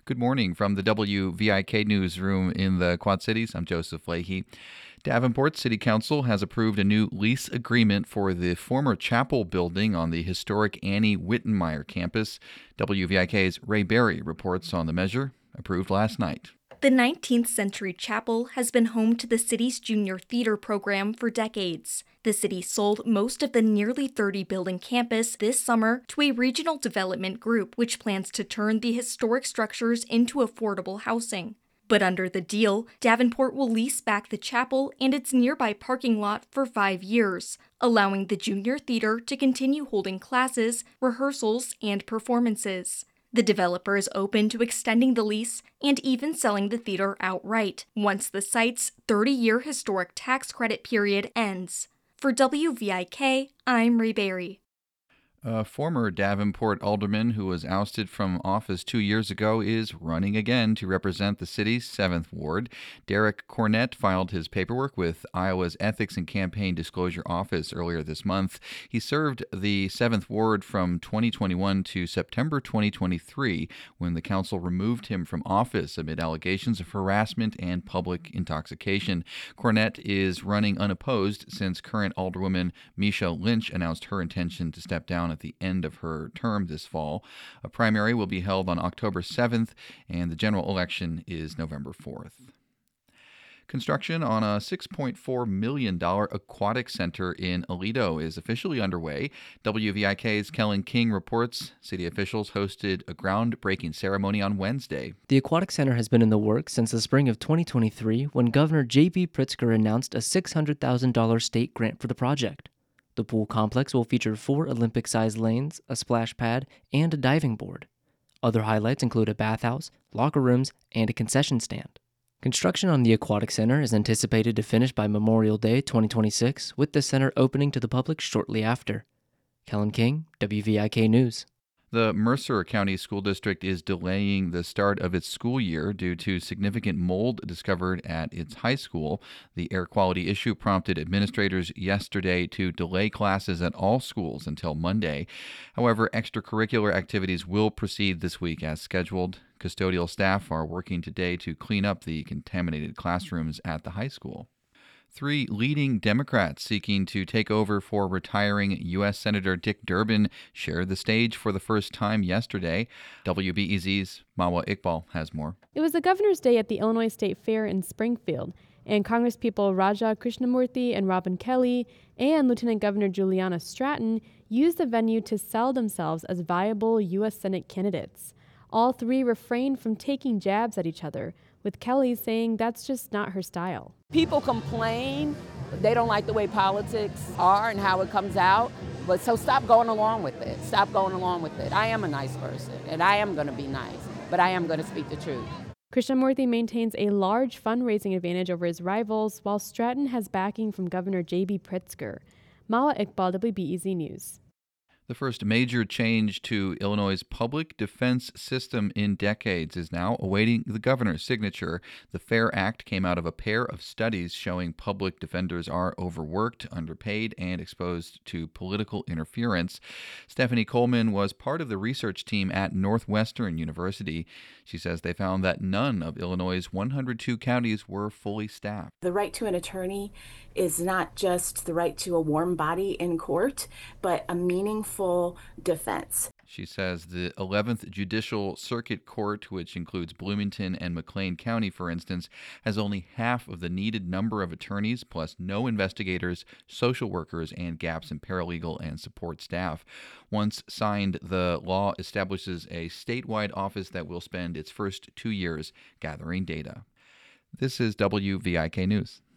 Good morning from the WVIK newsroom in the Quad Cities. I'm Joseph Leahy. Davenport City Council has approved a new lease agreement for the former chapel building on the historic Annie Wittenmeyer campus. WVIK's Ray Berry reports on the measure approved last night. The 19th century chapel has been home to the city's junior theater program for decades. The city sold most of the nearly 30-building campus this summer to a regional development group which plans to turn the historic structures into affordable housing. But under the deal, Davenport will lease back the chapel and its nearby parking lot for 5 years, allowing the junior theater to continue holding classes, rehearsals, and performances. The developer is open to extending the lease and even selling the theater outright once the site's 30-year historic tax credit period ends. For WVIK, I'm Ray Berry. A former Davenport alderman who was ousted from office 2 years ago is running again to represent the city's 7th Ward. Derek Cornett filed his paperwork with Iowa's Ethics and Campaign Disclosure Office earlier this month. He served the 7th Ward from 2021 to September 2023 when the council removed him from office amid allegations of harassment and public intoxication. Cornett is running unopposed since current Alderwoman Misha Lynch announced her intention to step down at the end of her term this fall. A primary will be held on October 7th, and the general election is November 4th. Construction on a $6.4 million aquatic center in Aledo is officially underway. WVIK's Kellen King reports city officials hosted a groundbreaking ceremony on Wednesday. The aquatic center has been in the works since the spring of 2023 when Governor J.B. Pritzker announced a $600,000 state grant for the project. The pool complex will feature 4 Olympic-sized lanes, a splash pad, and a diving board. Other highlights include a bathhouse, locker rooms, and a concession stand. Construction on the aquatic center is anticipated to finish by Memorial Day 2026, with the center opening to the public shortly after. Kellen King, WVIK News. The Mercer County School District is delaying the start of its school year due to significant mold discovered at its high school. The air quality issue prompted administrators yesterday to delay classes at all schools until Monday. However, extracurricular activities will proceed this week as scheduled. Custodial staff are working today to clean up the contaminated classrooms at the high school. 3 leading Democrats seeking to take over for retiring U.S. Senator Dick Durbin shared the stage for the first time yesterday. WBEZ's Mawa Iqbal has more. It was the Governor's Day at the Illinois State Fair in Springfield, and Congresspeople Raja Krishnamurthy and Robin Kelly and Lieutenant Governor Juliana Stratton used the venue to sell themselves as viable U.S. Senate candidates. All 3 refrained from taking jabs at each other, with Kelly saying that's just not her style. People complain, they don't like the way politics are and how it comes out, but so stop going along with it. Stop going along with it. I am a nice person, and I am going to be nice, but I am going to speak the truth. Krishnamurthy maintains a large fundraising advantage over his rivals, while Stratton has backing from Governor J.B. Pritzker. Mawa Iqbal, WBEZ News. The first major change to Illinois' public defense system in decades is now awaiting the governor's signature. The FAIR Act came out of a pair of studies showing public defenders are overworked, underpaid, and exposed to political interference. Stephanie Coleman was part of the research team at Northwestern University. She says they found that none of Illinois' 102 counties were fully staffed. The right to an attorney is not just the right to a warm body in court, but a meaningful defense. She says the 11th Judicial Circuit Court, which includes Bloomington and McLean County, for instance, has only half of the needed number of attorneys, plus no investigators, social workers, and gaps in paralegal and support staff. Once signed, the law establishes a statewide office that will spend its first 2 years gathering data. This is WVIK News.